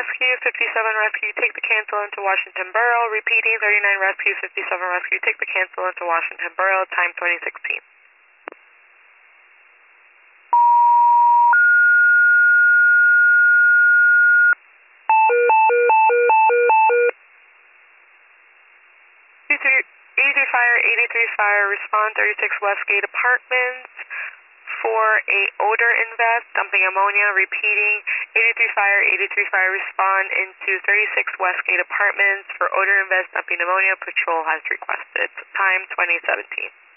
Rescue, 57 Rescue, take the cancel into Washington Borough. Repeating, 39 Rescue, 57 Rescue, take the cancel into Washington Borough, time 2016. Fire, 83 Fire, respond 36 Westgate Apartments for a odor invest, dumping ammonia. Repeating, 83 Fire, 83 Fire, respond into 36 Westgate Apartments for odor invest, dumping ammonia. Patrol has requested. Time 2017.